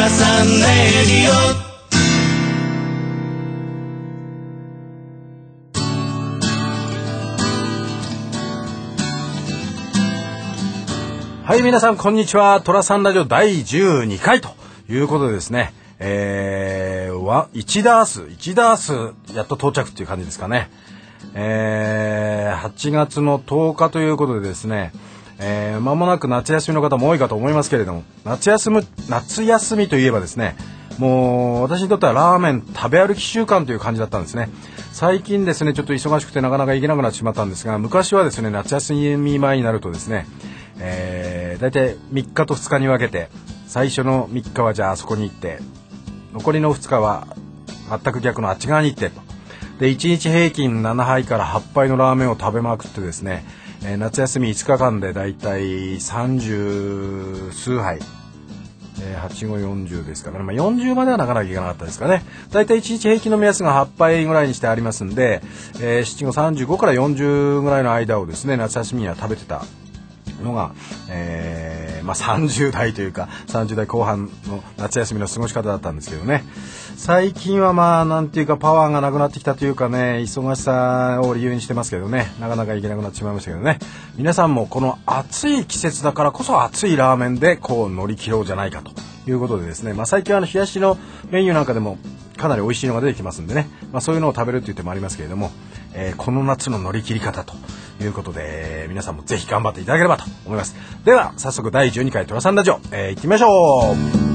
サンレディオ。 はい、皆さんこんにちは。トラサンラジオ第12回ということでですね、1ダースやっと到着っていう感じですかね。8月の10日ということでですね、間もなく夏休みの方も多いかと思いますけれども、夏休みといえばですね、もう私にとってはラーメン食べ歩き週間という感じだったんですね。最近ですねちょっと忙しくてなかなか行けなくなってしまったんですが、昔はですね夏休み前になるとですね、だいたい3日と2日に分けて、最初の3日はじゃああそこに行って、残りの2日は全く逆のあっち側に行ってと。で1日平均7杯から8杯のラーメンを食べまくってですね、夏休み5日間でだいたい30数杯、8、5、40ですからね、40まではなかなかいかなかったですかね。だいたい1日平均の目安が8杯ぐらいにしてありますんで、7、5、35から40ぐらいの間をですね夏休みには食べてたのが、30代というか30代後半の夏休みの過ごし方だったんですけどね。最近はなんていうかパワーがなくなってきたというかね、忙しさを理由にしてますけどね、なかなか行けなくなってしまいましたけどね。皆さんもこの暑い季節だからこそ熱いラーメンでこう乗り切ろうじゃないかということでですね、最近は冷やしのメニューなんかでもかなり美味しいのが出てきますんでね、そういうのを食べるという手もありますけれども、この夏の乗り切り方ということで、皆さんもぜひ頑張っていただければと思います。では早速第12回トラサンラジオ、行ってみましょう。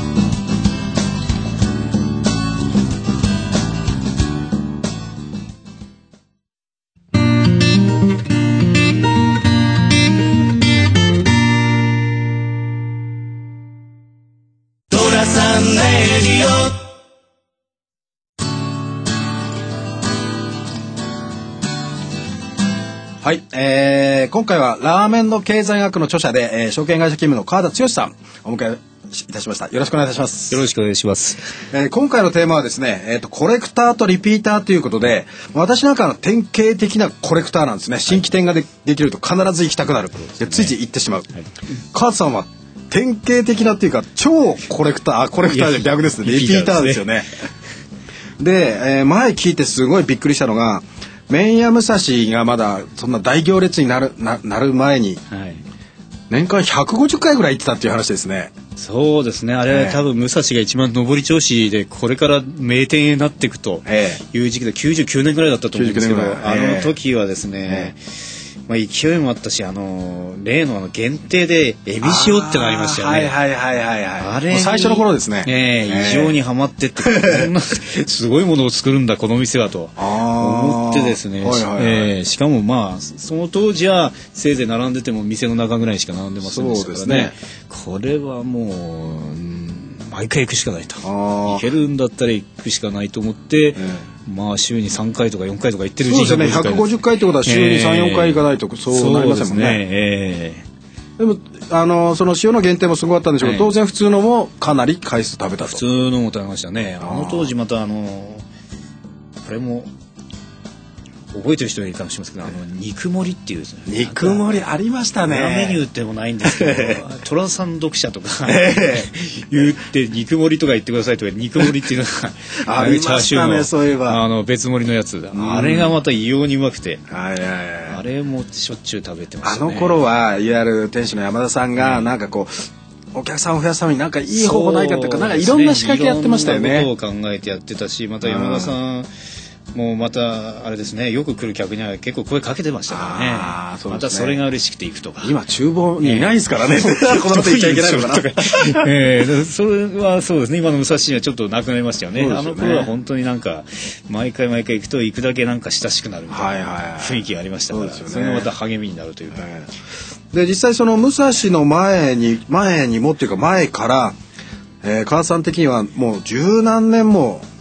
はい、今回はラーメンの経済学の著者で、証券会社勤務の川田剛さんお迎えいたしました。よろしくお願いいたします。 よろしくお願いします。 今回のテーマはですね、コレクターとリピーターということで、私なんかの典型的なコレクターなんですね。新規店が できると必ず行きたくなる、でついつい行ってしまう、はい、川田さんは典型的なっていうか超コレクターで逆ですね。リピーターですよね。で、前聞いてすごいびっくりしたのが、麺屋武蔵がまだそんな大行列になる前に、はい、年間150回ぐらい行ってたっていう話ですね。 そうですね、あれ、多分武蔵が一番上り調子でこれから名店になっていくという時期で99年ぐらいだったと思うんですけど、あの時はですね、勢いもあったし、例の限定でエビ塩ってのありましたよね。あれ最初の頃ですね。 異常にハマってってこんなすごいものを作るんだこの店はと思ってですね、しかもその当時はせいぜい並んでても店の中ぐらいしか並んでませんでしたからね。これはもう毎回行くしかないと、行けるんだったら行くしかないと思って、週に3回とか4回とか行ってる時期が、ね、 150回ってことは週に 3,4 回行かないとそうなりませんもんね。でもその塩の限定もすごかったんでしょうけど、当然普通のもかなり回数食べたと。 普通のも食べましたね。あの当時またこれも覚えてる人がいるかもしれませんけど、肉盛りっていうですね、 肉盛りありましたね。 メニューってもないんですけど寅さん読者とか言って肉盛りとか言ってくださいとか、肉盛りっていうのがありましたね。そういえば別盛りのやつ、あれがまた異様にうまくて、あれもしょっちゅう食べてましたね。 あの頃はいわゆる店主の山田さんがなんかこう、お客さんを増やすためになんかいい方法ないかとか、なんかいろんな仕掛けやってましたよね。 いろんなことを考えてやってたし、また山田さんもうまたあれですね、よく来る客には結構声かけてましたからね。またそれが嬉しくて行くとか。 今厨房にいないですからね。このこと言っちゃいけないのかな。 それはそうですね。今の武蔵にはちょっとなくなりましたよね。あの頃は本当になんか毎回行くと行くだけなんか親しくなるみたいな雰囲気がありましたから、それがまた励みになるというか。 で実際その武蔵の前にもっていうか前から、川さん的にはもう十何年も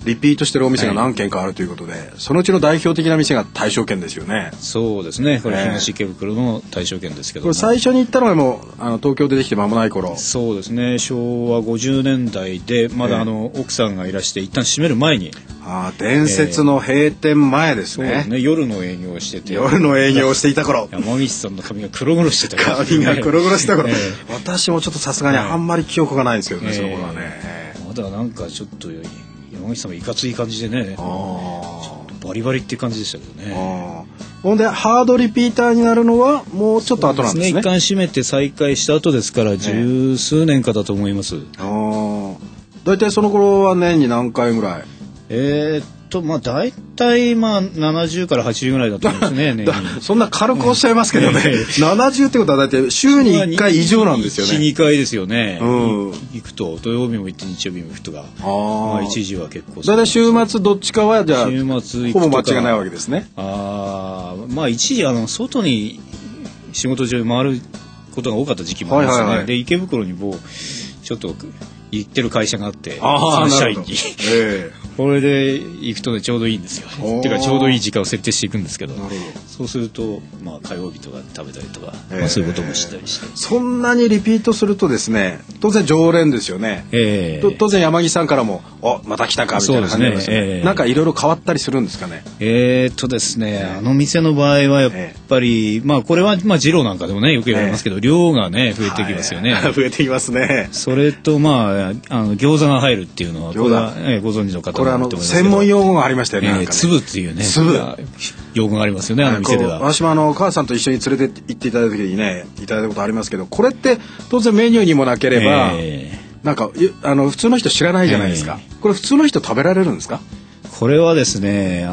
リピートしてるお店が何軒かあるということで、そのうちの代表的な店が大正軒ですよね。 そうですね、これ東池袋の大正軒ですけども、 これ最初に行ったのがもう東京でできて間もない頃。 そうですね、昭和50年代でまだ奥さんがいらして一旦閉める前に、 伝説の閉店前ですね。 そうですね、夜の営業をしてて、 夜の営業をしていた頃、 山岸さんの髪が黒々してた頃、 髪が黒々してた頃、私もちょっとさすがにあんまり記憶がないんですけどね、その頃はね。 まだなんかちょっと山岸さんもいかつい感じでね、ちょっとバリバリっていう感じでしたけどね。 ほんでハードリピーターになるのはもうちょっと後なんですね。 一貫閉めて再開した後ですから、十数年かだと思います。 だいたいその頃は年に何回ぐらい？ まあ大体70から80ぐらいだと思いますね。 そんな軽くおっしゃいますけどね。70ってことはだいたい週に1回以上なんですよね。 1、2回ですよね。行くと土曜日も行って日曜日も行くとか。一時は結構。 だいたい週末どっちかはじゃあ週末ほぼ間違いないわけですね。 一時外に仕事上回ることが多かった時期もありますね。で池袋にちょっと行ってる会社があってサンシャインにこれで行くとねちょうどいいんですよ。っていうかちょうどいい時間を設定していくんですけど、そうすると火曜日とか食べたりとか、そういうこともしたりして、 そんなにリピートするとですね、当然常連ですよね。当然山木さんからもまた来たかみたいな感じですね。なんかいろいろ変わったりするんですかね。 ですね、店の場合はやっぱりこれは二郎なんかでもねよく言われますけど、量がね増えてきますよね。 増えてきますね。 それと餃子が入るっていうのはこれはご存知の方これ専門用語がありましたよね。 粒っていうね用語がありますよね、店では。 私も母さんと一緒に連れて行っていただいた時にねいただいたことありますけど、これって当然メニューにもなければ、なんか普通の人知らないじゃないですか。これ普通の人食べられるんですか？ これはですね、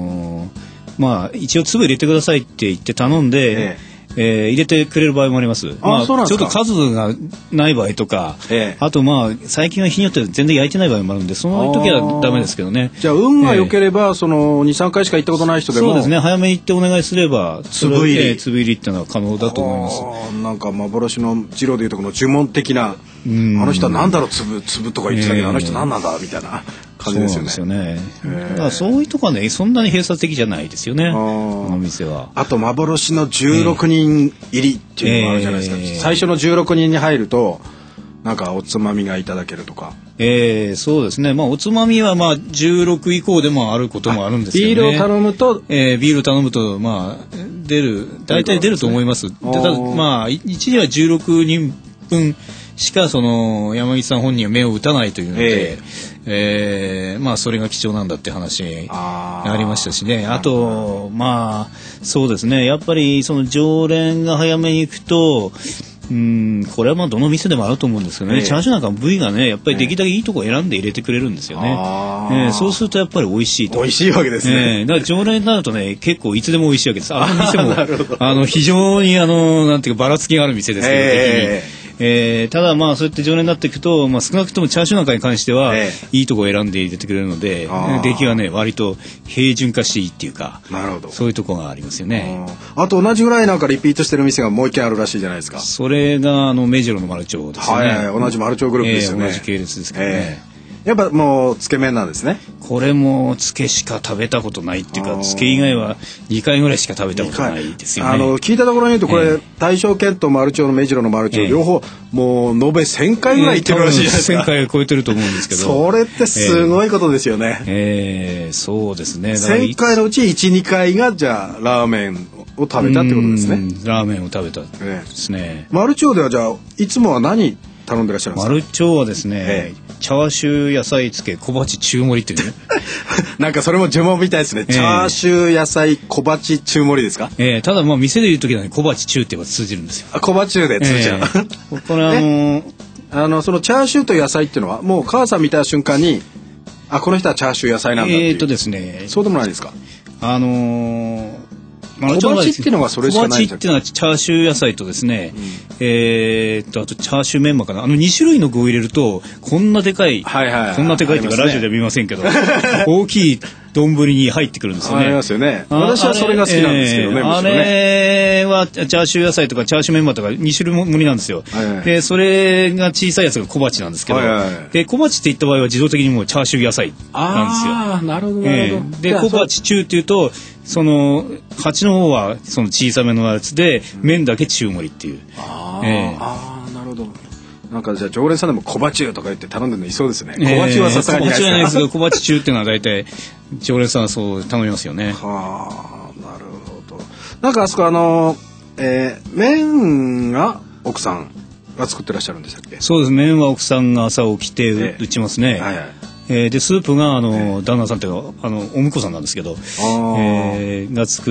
一応粒入れてくださいって言って頼んで、入れてくれる場合もあります。ちょっと数がない場合とか、あと最近は日によって全然焼いてない場合もあるんで、その時はダメですけどね。じゃあ運が良ければその 2,3 回しか行ったことない人でも、 そうですね、早めに行ってお願いすれば粒入りっていうのは可能だと思います。 なんか幻の二郎でいうとこの呪文的な、あの人は何だろう粒とか言ってたけど、あの人何なんだみたいな感じですよね。 だからそういうとこはねそんなに閉鎖的じゃないですよね、この店は。 あと幻の16人入りっていうのがあるじゃないですか。最初の16人に入るとなんかおつまみがいただけるとか。 そうですね、おつまみは16以降でもあることもあるんですけどね。 ビールを頼むと、 ビールを頼むと大体出ると思います。ただ一時は16人分しかその山岸さん本人は目を打たないというので、それが貴重なんだって話がありましたしね。あとそうですね、やっぱりその常連が早めに行くとこれはどの店でもあると思うんですけどね、チャーシューなんか部位がねやっぱりできるだけいいとこ選んで入れてくれるんですよね。そうするとやっぱり美味しいと。 美味しいわけですね。 だから常連になるとね結構いつでも美味しいわけです。あの店も非常になんていうかばらつきがある店ですけど、ただそうやって常連になっていくと、少なくともチャーシューなんかに関しては、いいとこを選んで入れてくれるので、出来はね割と平準化していいっていうか、そういうとこがありますよね。 あと同じぐらいなんかリピートしてる店がもう一軒あるらしいじゃないですか。 それが目白の丸町ですね。 同じ丸町グループですよね。 同じ系列ですけどね。 やっぱもうつけ麺なんですね。 これもつけしか食べたことないっていうか、つけ以外は2回ぐらいしか食べたことないですよね。 聞いたところに言うとこれ、大正軒と丸町の目白の丸町、両方もう延べ1000回ぐらい行ってるらしいじゃないですか。 1000回超えてると思うんですけど、 それってすごいことですよね。 そうですね。 1000回のうち 1,2 回がじゃあラーメンを食べたってことですね。 ラーメンを食べたですね。 丸町ではじゃあいつもは何頼んでらっしゃるんですか？ 丸町はですね、チャーシュー野菜漬け小鉢中盛りっていうねなんかそれも呪文みたいですね。チャーシュー野菜小鉢中盛りですか？ ただ店で言う時はね小鉢中って言えば通じるんですよ。 小鉢中で通じちゃう。 これそのチャーシューと野菜っていうのはもう母さん見た瞬間にこの人はチャーシュー野菜なんだっていう。 ですね、 そうでもないですか？ 小鉢っていうのがそれしかないんだっけ？ 小鉢っていうのはチャーシュー野菜とですね、あとチャーシューメンマかな、2種類の具を入れるとこんなでかい、こんなでかいっていうかラジオでは見ませんけど大きい丼に入ってくるんですよね。 ありますよね。私はそれが好きなんですけどね。 あれはチャーシュー野菜とかチャーシューメンマとか2種類盛りなんですよ。でそれが小さいやつが小鉢なんですけど、で小鉢っていった場合は自動的にもうチャーシュー野菜なんですよ。 ああ、なるほどなるほど。 で小鉢中っていうとその鉢の方はその小さめのやつで、麺だけ中盛りっていう。 ああ、なるほど。なんかじゃあ常連さんでも小鉢とか言って頼んでるのいそうですね。小鉢はさすがにないですか。 小鉢はないですけど小鉢中っていうのは大体常連さんはそう頼みますよね。 はあ、なるほど。なんかあそこ麺が奥さんが作ってらっしゃるんでしたっけ？ そうです。麺は奥さんが朝起きて打ちますね。でスープが旦那さんっていうかお婿さんなんですけど、が作って、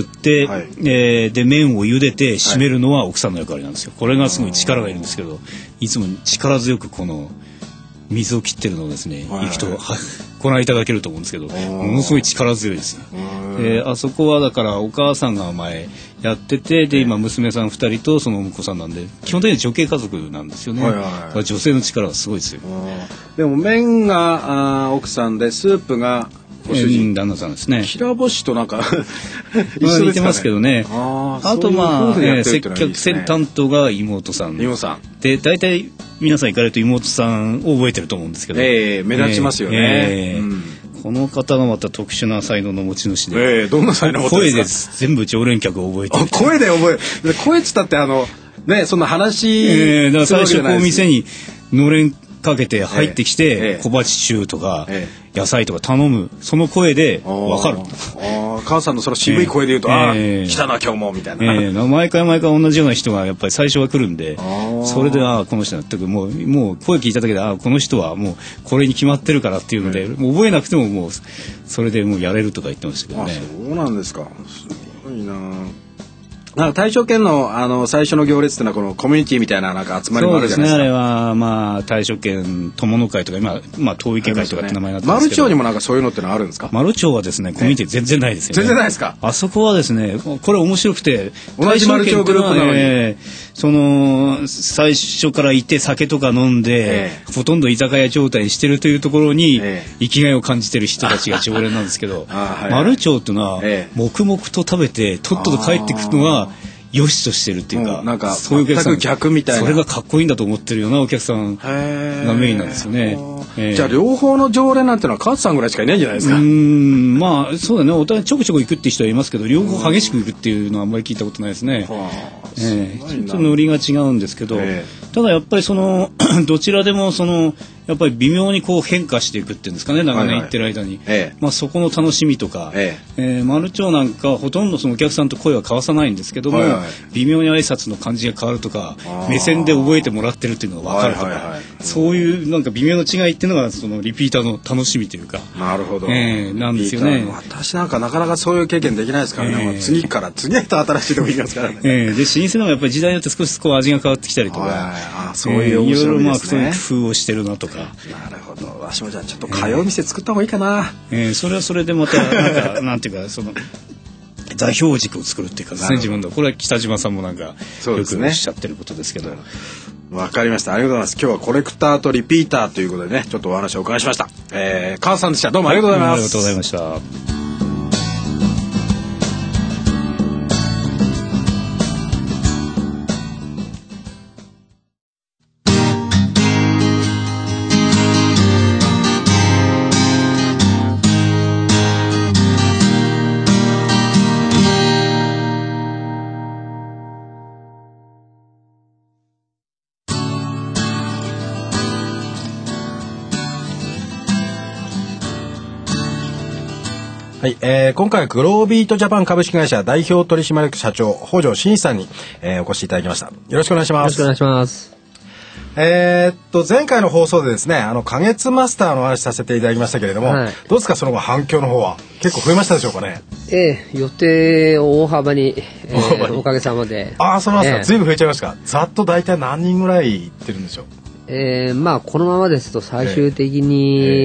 で麺を茹でて締めるのは奥さんの役割なんですよ。これがすごい力がいるんですけど、いつも力強くこの水を切ってるのをですね、行くとご覧いただけると思うんですけど、ものすごい力強いです。あそこはだからお母さんが前やってて、で今娘さん2人とそのお婿さんなんで基本的に女系家族なんですよね。女性の力がすごいですよ。 でも麺が奥さんでスープがご主人、 旦那さんですね。 平干しとなんか一緒似てますけどね。あと接客線担当が妹さんで、大体皆さん行かれると妹さんを覚えてると思うんですけど、 目立ちますよね。 この方がまた特殊な才能の持ち主で、 どんな才能を持ってるんですか？ 声で全部常連客を覚えてる。 声で覚える。声っつったってそんな話、 だから最初こう店にのれんかけて入ってきて、小鉢中とか野菜とか頼む、その声で分かる。 母さんのその渋い声で言うと、来たな今日もみたいな。 毎回同じような人がやっぱり最初は来るんで、それでこの人だってもう声聞いただけでこの人はもうこれに決まってるからっていうので、もう覚えなくてももうそれでもうやれるとか言ってましたけどね。 そうなんですか。すごいな。なんか大正圏の最初の行列ってのはこのコミュニティみたいななんか集まりもあるじゃないですか。 そうですね。あれは大正圏友の会とか今東池会とかって名前になってますけど、 丸町にもなんかそういうのってのあるんですか？ 丸町はですねコミュニティ全然ないですよね。 全然ないですか？ あそこはですねこれ面白くて、 同じ丸町グループなのに、 その最初からいて酒とか飲んで、ほとんど居酒屋状態にしてるというところに生きがいを感じてる人たちが常連なんですけど、丸町っていうのは黙々と食べてとっとと帰ってくるのが良しとしてるっていうか、 なんかそういうお客さん、 逆みたいな、 それがかっこいいんだと思ってるようなお客さんがメインなんですよね。 じゃあ両方の常連なんてのは勝さんぐらいしかいないんじゃないですか？ そうだね。お互いちょくちょく行くって人はいますけど、両方激しく行くっていうのはあんまり聞いたことないですね。ちょっとノリが違うんですけど、ただやっぱりどちらでもやっぱり微妙にこう変化していくっていうんですかね、長年行ってる間に、そこの楽しみとか、丸町なんかほとんどそのお客さんと声は交わさないんですけども、微妙に挨拶の感じが変わるとか、目線で覚えてもらってるっていうのが分かるとか、そういうなんか微妙な違いっていうのがそのリピーターの楽しみというか、 なるほど、 なんですよね。 私なんかなかなかそういう経験できないですからね。次から次へと新しいとこ行きますからね。 で老舗のもやっぱり時代によって少しこう味が変わってきたりとか、 そういう面白いですね。 いろいろ工夫をしてるなとか。 なるほど。私もじゃあちょっと通う店作った方がいいかな。 それはそれでまたなんていうか座標軸を作るっていうかですね、自分のこれは北島さんもなんかよくおっしゃってることですけど。 わかりました。ありがとうございます。今日はコレクターとリピーターということでね、ちょっとお話をお伺いしました。川さんでした。どうもありがとうございます。 ありがとうございました。 はい、今回はグロービートジャパン株式会社代表取締役社長北条真一さんに、お越しいただきました。よろしくお願いします。 よろしくお願いします。 前回の放送でですね、花月マスターの話させていただきましたけれども、どうですか、その後反響の方は結構増えましたでしょうかね。 予定を大幅に、おかげさまで。 そうなんですか。随分増えちゃいましたか。ざっと大体何人ぐらい行ってるんでしょう。 このままですと最終的に、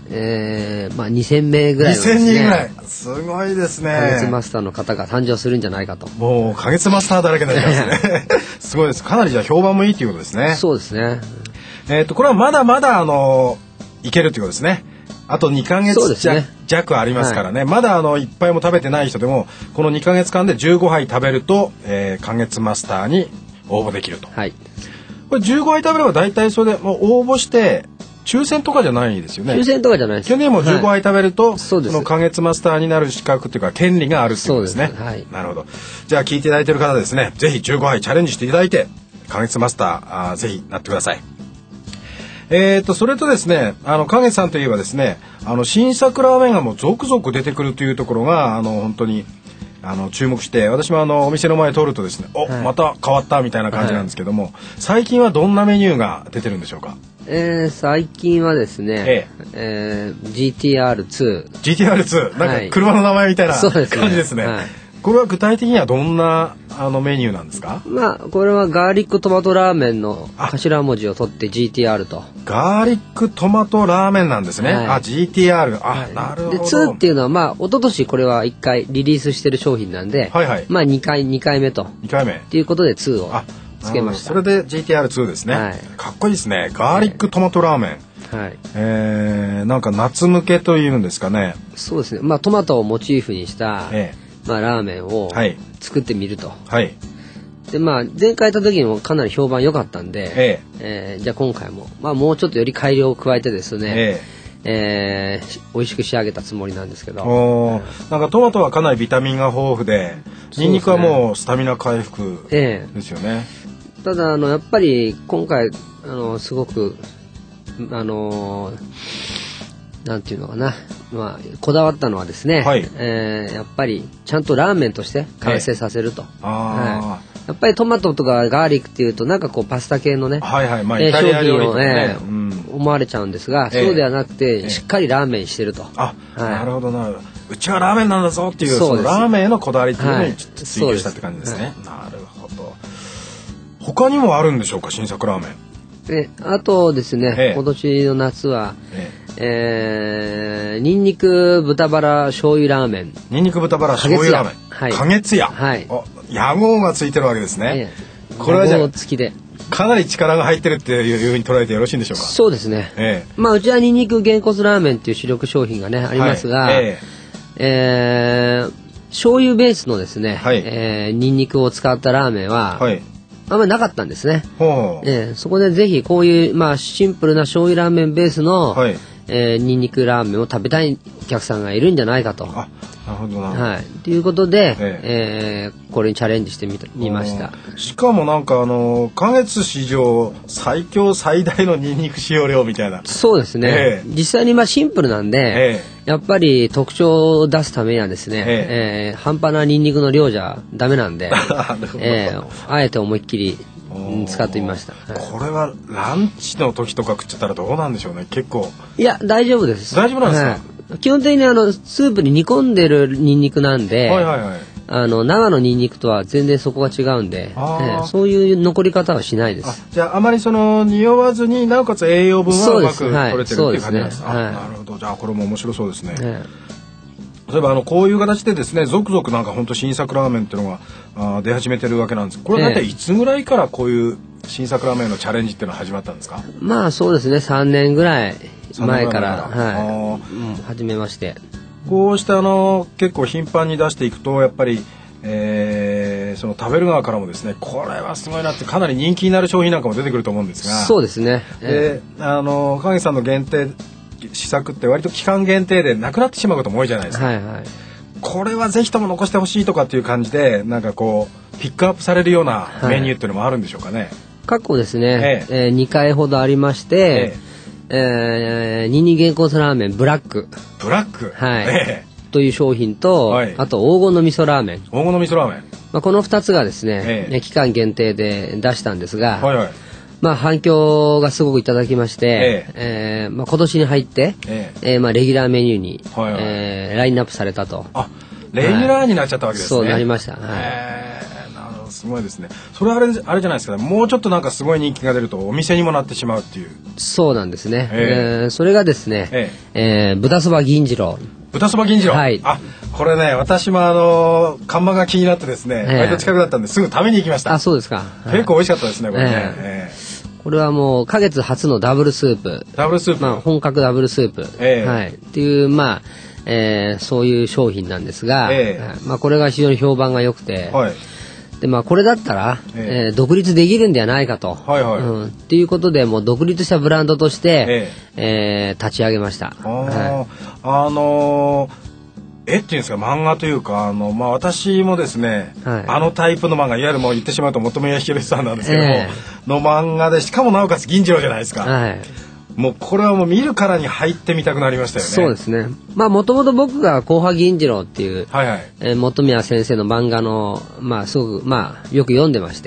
まあ2000名ぐらいのですね。 2000人ぐらい。すごいですね。 花月マスターの方が誕生するんじゃないかと。 もう花月マスターだらけになりますね。すごいです。かなりじゃあ評判もいいということですね。 そうですね。 これはまだまだいけるということですね。あと2ヶ月弱ありますからね。まだいっぱいも食べてない人でもこの2ヶ月間で15杯食べると、花月マスターに応募できると。 はい。 これ15杯食べれば大体それでもう応募して抽選とかじゃないですよね。 抽選とかじゃないです。 去年も15杯食べると、 その花月マスターになる資格というか権利があるっていうことですね。 そうです。はい。 なるほど。じゃあ聞いていただいている方ですね、ぜひ15杯チャレンジしていただいて花月マスターぜひなってください。それとですね、花月さんといえばですね、新作ラーメンがもう続々出てくるというところが本当に注目して、私もお店の前通るとですね、はい、また変わったみたいな感じなんですけども、はい、最近はどんなメニューが出てるんでしょうか。 最近はですね、GTR2 GTR2 なんか車の名前みたいな感じですね。はい、これは具体的にはどんなメニューなんですか。 まあこれはガーリックトマトラーメンの頭文字を取って GTR と。 ガーリックトマトラーメンなんですね。はい、GTR。 はい、 なるほど。 で2っていうのはまあ一昨年これは1回リリースしてる商品なんで、 はいはい、 まあ2回目と。 2回目。 っていうことで2をつけました。 それで GTR2 ですね。はい、かっこいいですね。ガーリックトマトラーメン。はい。なんか夏向けというんですかね。 そうですね。まあトマトをモチーフにした、まあラーメンを作ってみると。はい。でまあ前回行った時もかなり評判良かったんで、じゃあ今回もまあもうちょっとより改良を加えてですね、美味しく仕上げたつもりなんですけど、 なんかトマトはかなりビタミンが豊富で、ニンニクはもうスタミナ回復ですよね。 ただやっぱり今回すごくなんていうのかな、まあこだわったのはですね、はい、やっぱりちゃんとラーメンとして完成させると。はい、やっぱりトマトとかガーリックっていうとなんかこうパスタ系のね、 はいはい、まあイタリア料理とかね、 思われちゃうんですが、そうではなくて、しっかりラーメンしてると。 なるほどな。うちはラーメンなんだぞっていうそのラーメンへのこだわりっていうのに追求したって感じですね。なるほど。他にもあるんでしょうか、新作ラーメン。 あとですね、今年の夏は、ニンニク豚バラ醤油ラーメン。 ニンニク豚バラ醤油ラーメン。はい。花月屋。はい。屋号がついてるわけですね。これはじゃあ付きでかなり力が入ってるっていうふうに捉えてよろしいんでしょうか。 そうですね。まあうちはニンニクげんこつラーメンっていう主力商品がねありますが、醤油ベースのですね、ニンニクを使ったラーメンは、あんまりなかったんですね。そこでぜひこういうまあシンプルな醤油ラーメンベースの、ニンニクラーメンを食べたいお客さんがいるんじゃないかと。 なるほどな。 はい。ということで、これにチャレンジしてみました。 しかもなんか花月史上最強最大のニンニク使用量みたいな。 そうですね。実際にまあシンプルなんで、やっぱり特徴を出すためにはですね、半端なニンニクの量じゃダメなんで、あえて思いっきり使ってみました。 これはランチの時とか食っちゃったらどうなんでしょうね。結構。 いや大丈夫です。 大丈夫なんですか。 基本的にスープに煮込んでるニンニクなんで、生のニンニクとは全然そこが違うんで、そういう残り方はしないです。 じゃああまり匂わずになおかつ栄養分はうまく取れてるっていう感じなんですか。なるほど。じゃあこれも面白そうですね。例えばこういう形でですね、続々なんか本当新作ラーメンっていうのが出始めてるわけなんです。これは大体いつぐらいからこういう新作ラーメンのチャレンジっていうのは始まったんですか。 まあそうですね、3年ぐらい前から始めまして、 こうして結構頻繁に出していくとやっぱり、その食べる側からもですね、これはすごいなってかなり人気になる商品なんかも出てくると思うんですが。 そうですね。 で影さんの限定試作って割と期間限定でなくなってしまうことも多いじゃないですか。これはぜひとも残してほしいとかっていう感じでなんかこうピックアップされるようなメニューっていうのもあるんでしょうかね。 過去ですね、2回ほどありまして、ニンニクげんこつラーメンブラックという商品と、あと黄金の味噌ラーメン。 黄金の味噌ラーメン。 まあこの2つがですね、期間限定で出したんですが、まあ反響がすごくいただきまして、まあ今年に入って、まあレギュラーメニューに、ラインナップされたと。 レギュラーになっちゃったわけですね。 そうなりました。 すごいですね。それはあれじゃないですかね。もうちょっとなんかすごい人気が出るとお店にもなってしまうっていう。 そうなんですね。それがですね、豚そば銀次郎。 豚そば銀次郎。 はい。 あ、これね、私も看板が気になってですね、割と近くだったんですぐ食べに行きました。 あ、そうですか。 結構美味しかったですね、これね。 これはもう花月初のダブルスープ。 ダブルスープ。 まあ本格ダブルスープ。はい。っていう、まあ、そういう商品なんですが、まあこれが非常に評判が良くて、でまあこれだったら、独立できるんではないかと、っていうことでもう独立したブランドとして、立ち上げました。 っていうんですか、漫画というかまあ私もですね、あのタイプの漫画、いわゆるもう言ってしまうと本宮宏さんなんですけども、の漫画で、しかもなおかつ銀次郎じゃないですか。もうこれはもう見るからに入ってみたくなりましたよね。 そうですね。まあもともと僕が後派銀次郎っていう、本宮先生の漫画のまあすごくまあよく読んでまして、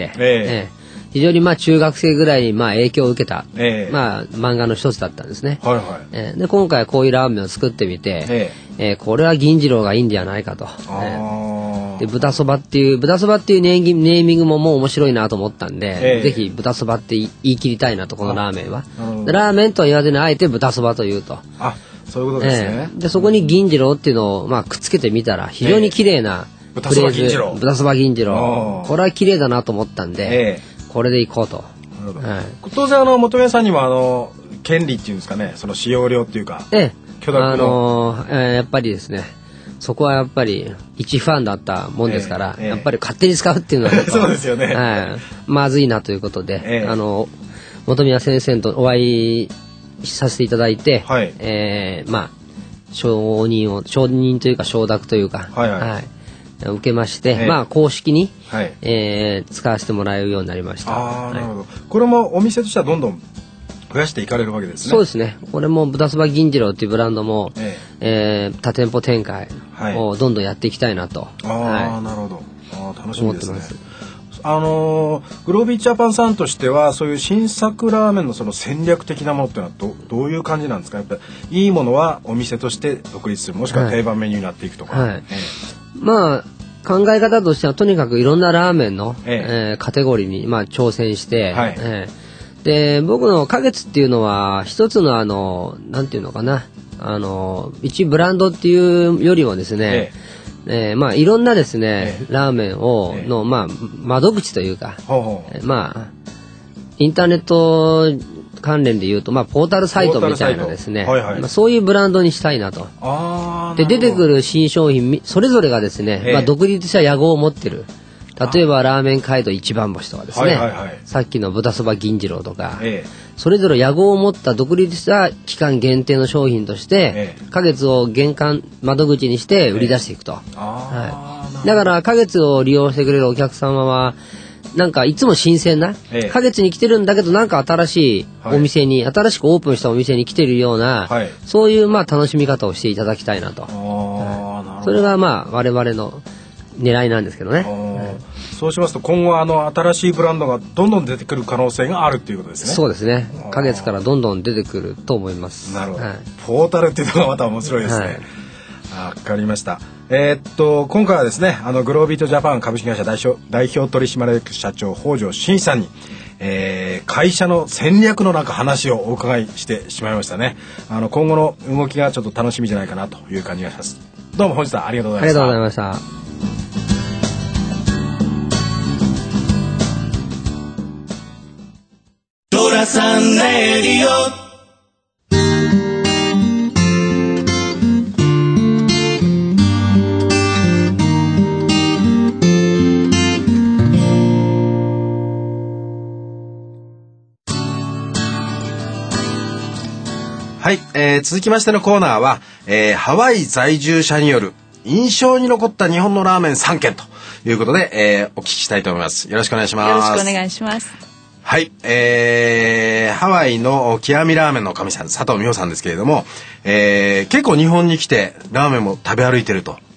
非常にまあ中学生ぐらいにまあ影響を受けた、まあ漫画の一つだったんですね。で今回こういうラーメンを作ってみて、これは銀次郎がいいんじゃないかと。で豚そばっていうネーミングももう面白いなと思ったんで、ぜひ豚そばって言い切りたいなと、このラーメンは。ラーメンとは言わずにあえて豚そばというと。 あ、そういうことですね。 でそこに銀次郎っていうのをまあくっつけてみたら非常に綺麗なフレーズ、豚そば銀次郎。これは綺麗だなと思ったんで、これでいこうと。 当然本宮さんにも権利っていうんですかね、その使用料っていうか、許諾のやっぱりですね、そこはやっぱり一ファンだったもんですから、やっぱり勝手に使うっていうのはそうですよね。 まずいなということで、本宮先生とお会いさせていただいて、まあ承認というか承諾というか、受けまして、まあ公式に、使わせてもらえるようになりました。 なるほど。これもお店としてはどんどん増やしていかれるわけですね。 そうですね。これも豚そば銀次郎っていうブランドも、多店舗展開をどんどんやっていきたいなと。 なるほど。楽しみですね。グロービージャパンさんとしてはそういう新作ラーメンのその戦略的なものっていうのはどういう感じなんですか。やっぱりいいものはお店として独立する、もしくは定番メニューになっていくとか。 まあ考え方としてはとにかくいろんなラーメンの、カテゴリーにまあ挑戦して、で僕の花月っていうのは一つのなんていうのかな、一ブランドっていうよりもですね、まあいろんなですね、ラーメンのまあ窓口というか、まあインターネット関連でいうとまあポータルサイトみたいなですね、まあそういうブランドにしたいなと。で出てくる新商品それぞれがですね、まあ独立した屋号を持ってる。例えばラーメン街道一番星とかですね、さっきの豚そば銀次郎とか、それぞれ屋号を持った独立した期間限定の商品として、花月を玄関窓口にして売り出していくと。だから花月を利用してくれるお客様はなんかいつも新鮮な、花月に来てるんだけどなんか新しいお店に、新しくオープンしたお店に来てるような、そういうまあ楽しみ方をしていただきたいなと。それがまあ我々の狙いなんですけどね。 そうしますと今後新しいブランドがどんどん出てくる可能性があるっていうことですね。 そうですね。花月からどんどん出てくると思います。 なるほど。ポータルっていうのがまた面白いですね。わかりました。今回はですねグロービートジャパン株式会社代表取締役社長北条伸さんに、会社の戦略の話をお伺いしてしまいましたね。今後の動きがちょっと楽しみじゃないかなという感じがします。どうも本日はありがとうございました。 ありがとうございました。 トラさんレディオ。 はい、続きましてのコーナーは、ハワイ在住者による印象に残った日本のラーメン3軒ということで、お聞きしたいと思います。よろしくお願いします。 よろしくお願いします。 はい、ハワイの極みラーメンの神さん佐藤美穂さんですけれども、結構日本に来てラーメンも食べ歩いてると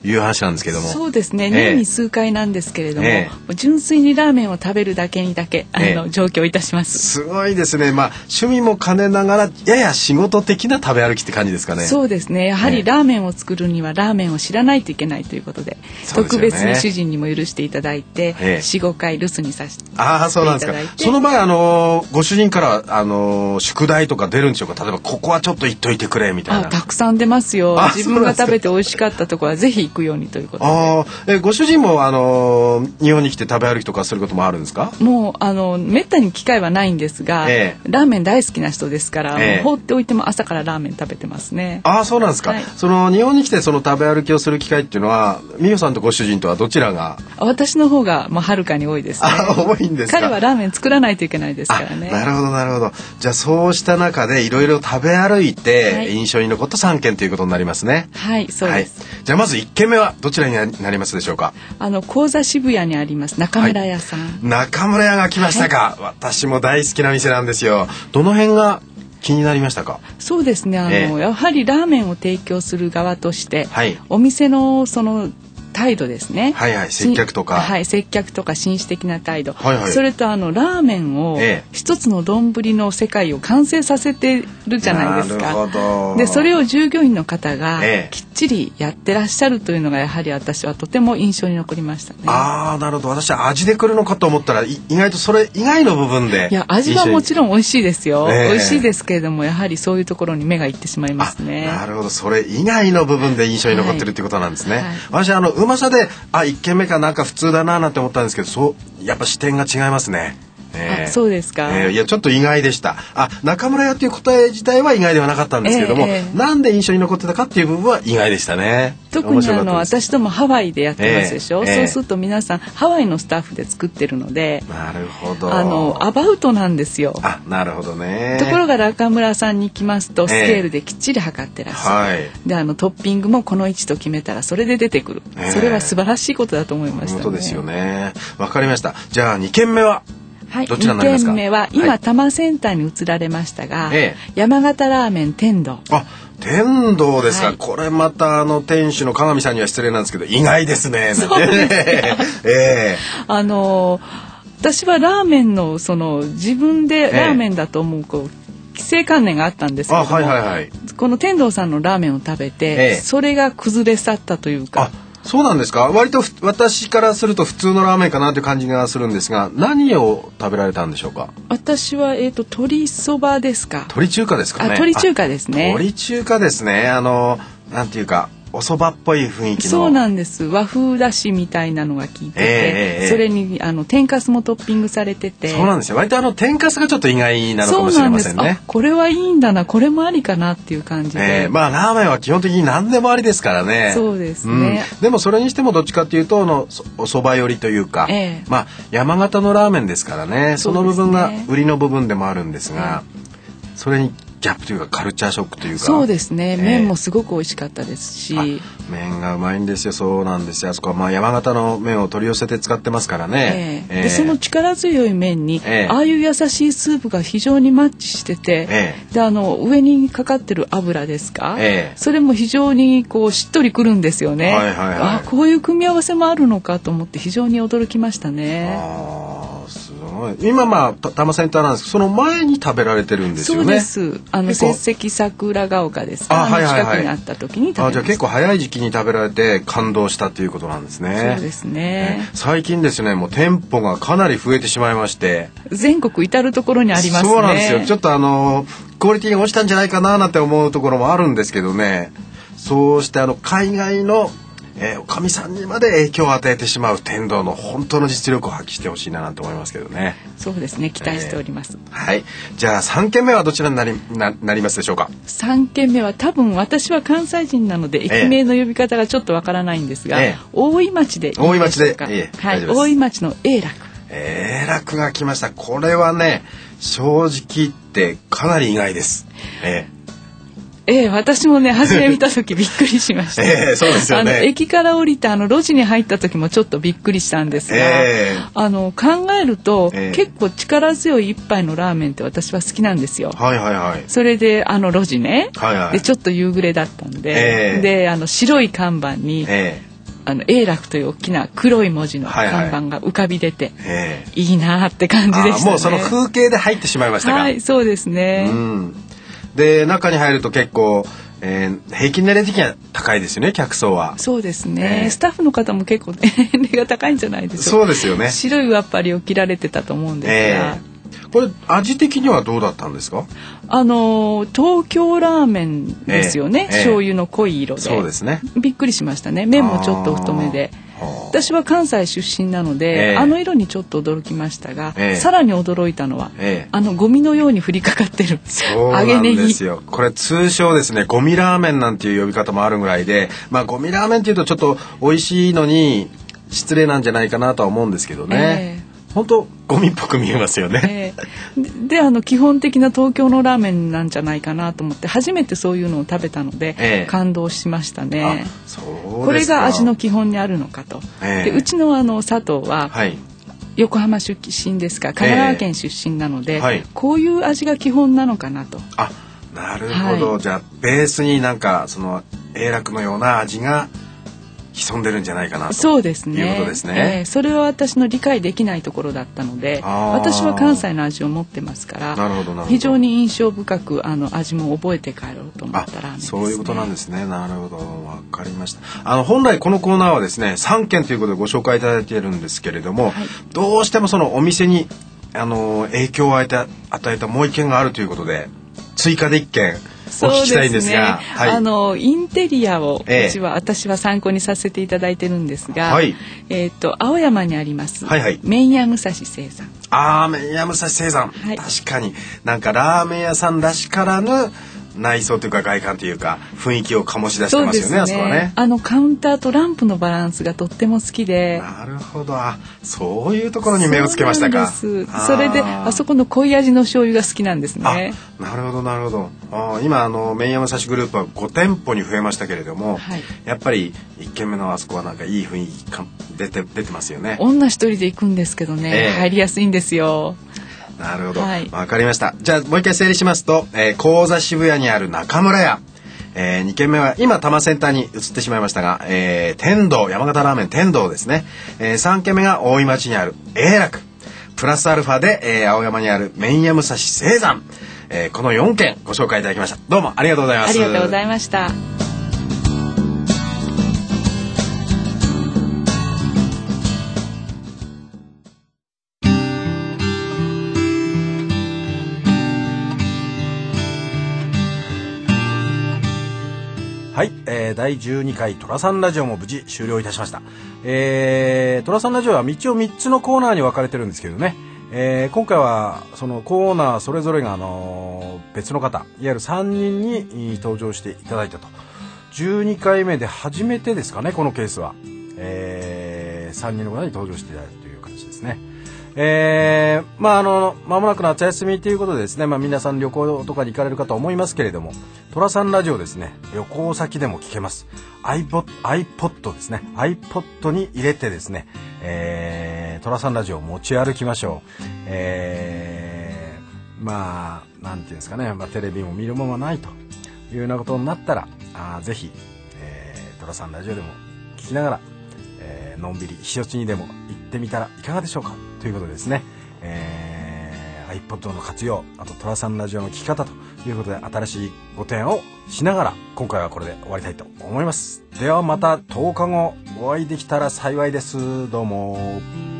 いう話なんですけども。 そうですね、年に数回なんですけれども、純粋にラーメンを食べるだけにだけ上京いたします。 すごいですね。趣味も兼ねながらやや仕事的な食べ歩きって感じですかね。 そうですね、やはりラーメンを作るにはラーメンを知らないといけないということで、特別に主人にも許していただいて、4、5回留守にさせていただいて。 そうなんですか。その場合ご主人から宿題とか出るんでしょうか。例えばここはちょっと言っといてくれみたいな。 たくさん出ますよ。自分が食べて美味しかったところはぜひ行くようにということで。 ご主人も日本に来て食べ歩きとかすることもあるんですか？もうめったに機会はないんですが、ラーメン大好きな人ですから、放っておいても朝からラーメン食べてますね。 そうなんですか。日本に来て食べ歩きをする機会っていうのは、美穂さんとご主人とはどちらが？ 私の方がはるかに多いですね。 多いんですか。 彼はラーメン作らないといけないですからね。 なるほどなるほど。じゃあそうした中でいろいろ食べ歩いて印象に残った3軒ということになりますね。 はい、そうです。 じゃあまず1軒目はどちらになりますでしょうか？ 高座渋谷にあります中村屋さん。 中村屋が来ましたか。私も大好きな店なんですよ。どの辺が気になりましたか？ そうですね、やはりラーメンを提供する側として、お店のその態度ですね。 接客とか。 接客とか紳士的な態度。それとラーメンを一つの丼の世界を完成させてるじゃないですか。 なるほど。 で、それを従業員の方がきっちりやってらっしゃるというのがやはり私はとても印象に残りましたね。 なるほど。私は味で来るのかと思ったら意外とそれ以外の部分で。 いや、味はもちろん美味しいですよ。美味しいですけれども、やはりそういうところに目がいってしまいますね。 なるほど。それ以外の部分で印象に残ってるってことなんですね。私うまさで1軒目かなんか普通だななんて思ったんですけど、やっぱ視点が違いますね。 そうですか。 いやちょっと意外でした。中村屋っていう答え自体は意外ではなかったんですけども、なんで印象に残ってたかっていう部分は意外でしたね。 特に私どもハワイでやってますでしょ。そうすると皆さんハワイのスタッフで作ってるので、 なるほど。 アバウトなんですよ。 なるほどね。 ところが中村さんに来ますとスケールできっちり測ってらっしゃる。でトッピングもこの位置と決めたらそれで出てくる。それは素晴らしいことだと思いましたね。 本当ですよね。わかりました。じゃあ2軒目は？どちらになりますか？ 2軒目は今多摩センターに移られましたが、山形ラーメン天童。 天童ですか。これまた店主の鏡さんには失礼なんですけど意外ですね。 そうですか。私はラーメンの自分でラーメンだと思う既成観念があったんですけども、この天童さんのラーメンを食べて、それが崩れ去ったというか。 そうなんですか。割と私からすると普通のラーメンかなという感じがするんですが、何を食べられたんでしょうか？ 私は鶏そばですか。 鶏中華ですかね。 鶏中華ですね。 鶏中華ですね。なんていうかお蕎麦っぽい雰囲気の。 そうなんです。和風だしみたいなのが効いてて、それに天かすもトッピングされてて。 そうなんですよ。割と天かすがちょっと意外なのかもしれませんね。 これはいいんだな、これもありかなっていう感じで。 ラーメンは基本的に何でもありですからね。 そうですね。 でもそれにしてもどっちかっていうとお蕎麦寄りというか、山形のラーメンですからね。その部分が売りの部分でもあるんですが、それにギャップというかカルチャーショックというか。 そうですね。麺もすごく美味しかったですし。 麺がうまいんですよ。そうなんですよ。あそこは山形の麺を取り寄せて使ってますからね。 でその力強い麺に、ああいう優しいスープが非常にマッチしてて、で上にかかってる油ですか、それも非常にしっとりくるんですよね。こういう組み合わせもあるのかと思って非常に驚きましたね。 すごい。今多摩センターなんですけど、その前に食べられてるんですよね。 そうです。節石桜ヶ丘ですか。近くにあった時に食べました。 じゃあ結構早い時期に食べられて感動したということなんですね。 そうですね。 最近ですね、もう店舗がかなり増えてしまいまして、 全国至る所にありますね。 そうなんですよ。ちょっとクオリティが落ちたんじゃないかななんて思うところもあるんですけどね。そうして海外のおかみさんにまで影響を与えてしまう天童の本当の実力を発揮してほしいなと思いますけどね。 そうですね、期待しております。 じゃあ3軒目はどちらになりますでしょうか？ 3軒目は多分私は関西人なので駅名の呼び方がちょっとわからないんですが、大井町でいいでしょうか？大井町で、大井町の永楽。 永楽が来ました。これはね、正直言ってかなり意外です。 私もね初め見た時びっくりしました。 そうですよね。 駅から降りて路地に入った時もちょっとびっくりしたんですが、考えると、結構力強い一杯のラーメンって私は好きなんですよ。それで路地ね、でちょっと夕暮れだったんで、で白い看板に永楽という大きな黒い文字の看板が浮かび出て、いいなって感じでしたね。 もうその風景で入ってしまいましたか。 はい、そうですね。 で中に入ると結構、平均年齢的には高いですよね、客層は。 そうですね、スタッフの方も結構年齢が高いんじゃないでしょうか。 そうですよね。 白いワッパリを着られてたと思うんですが、 これ味的にはどうだったんですか。 東京ラーメンですよね、醤油の濃い色で。 そうですね。 びっくりしましたね。麺もちょっと太めで、私は関西出身なので、色にちょっと驚きましたが、さらに驚いたのは、ゴミのように降りかかってる揚げネギ。 ですよ。これ通称ですね、ゴミラーメンなんていう呼び方もあるぐらいで、ゴミラーメンっていうとちょっと美味しいのに失礼なんじゃないかなとは思うんですけどね。本当ゴミっぽく見えますよね。 で基本的な東京のラーメンなんじゃないかなと思って初めてそういうのを食べたので、感動しましたね。これが味の基本にあるのかと。でうちの佐藤は、横浜出身ですから神奈川県出身なので、こういう味が基本なのかなと。 なるほど、じゃあベースになんかその永楽のような味が潜んでるんじゃないかなと。 そうですね。 いうことですね。 それは私の理解できないところだったので、私は関西の味を持ってますから、非常に印象深く味も覚えて帰ろうと思ったら、 そういうことなんですね。なるほど、わかりました。本来このコーナーはですね、3件ということでご紹介いただいているんですけれども、どうしてもそのお店に影響を与えたもう1件があるということで、追加で1件お聞きしたいんですが、 インテリアを私は参考にさせていただいてるんですが、青山にあります、麺屋武蔵生産。 麺屋武蔵生産、確かになんかラーメン屋さんらしからぬ内装というか外観というか雰囲気を醸し出してますよね。あそこはね。 カウンターとランプのバランスがとっても好きで。 なるほど、そういうところに目をつけましたか。 それであそこの濃い味の醤油が好きなんですね。 なるほどなるほど。今麺屋武蔵グループは5店舗に増えましたけれども、やっぱり1軒目のあそこはなんかいい雰囲気出てますよね。 女一人で行くんですけどね、入りやすいんですよ。 なるほど、わかりました。じゃあもう一回整理しますと、高座渋谷にある中村屋、2軒目は今多摩センターに移ってしまいましたが、天童、山形ラーメン天童ですね。3軒目が大井町にある永楽、プラスアルファで、青山にある麺屋武蔵生山、この4軒ご紹介いただきました。どうもありがとうございます。 ありがとうございました。 はい、第12回トラさんラジオも無事終了いたしました。トラさんラジオは道を3つのコーナーに分かれてるんですけどね、今回はそのコーナーそれぞれが別の方、いわゆる3人に登場していただいたと。12回目で初めてですかね、このケースは、3人の方に登場していただいたという形ですね。間もなく夏休みということでですね、皆さん旅行とかに行かれるかと思いますけれども、トラさんラジオですね、旅行先でも聞けます。iPod ですね、iPod に入れてですね、トラさんラジオを持ち歩きましょう。なんていうんですかね、テレビも見るものはないというようなことになったら、ぜひ、トラさんラジオでも聞きながら、のんびり避暑地にでも行ってみたらいかがでしょうかということですね。iPod の活用、あとトラさんラジオの聞き方ということで新しいご提案をしながら今回はこれで終わりたいと思います。ではまた10日後お会いできたら幸いです。どうも。